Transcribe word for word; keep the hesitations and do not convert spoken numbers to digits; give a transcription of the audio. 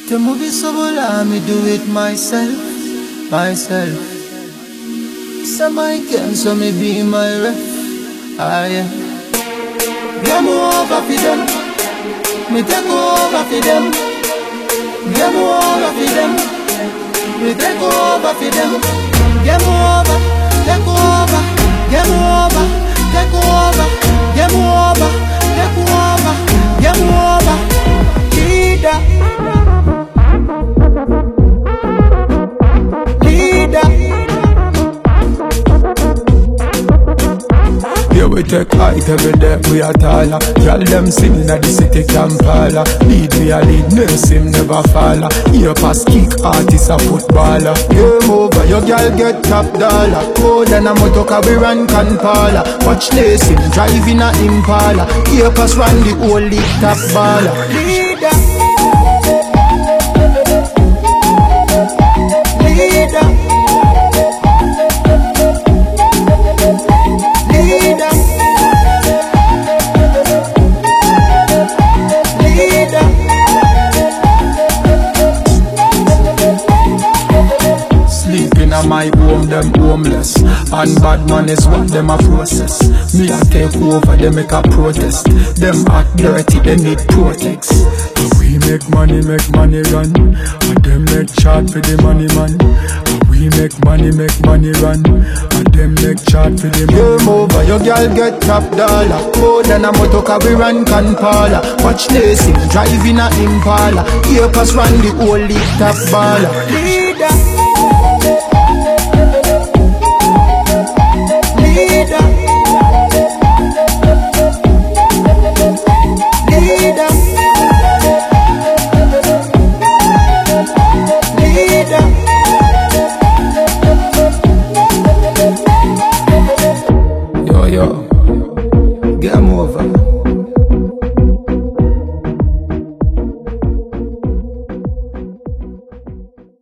The movie so let me do it myself, myself. So my can so me be my ref. Ah yeah. Game over for them. Me take over for them. Game over for them. Me take over for them. Game over, take over. Game over, take over. Game over, take over. Game over. Leader. Yeah, we take height every day, we are taller. Y'all them singing at the city Kampala. Lead we a lead, nurse him never faller. Here pass kick, artist a footballer. Game over, your girl get top dollar. More than a motor we run Kampala. Watch lacing, driving a Impala. Here pass run the whole league top baller. Leader. Leader. Sleeping at my home, them homeless. And bad man is what them a process. Me a take over, they make a protest. Them act dirty, they need protects. We make money, make money run. And them make chart for the money man. We make money, make money run. And them make chart for the money. Game over, your girl get top dollar. More than a motor we run Kampala. Watch lacing, driving a Impala. Here pass run the whole league top baller. Leader. Leader. Leader. Leader. Yo, yo, game over.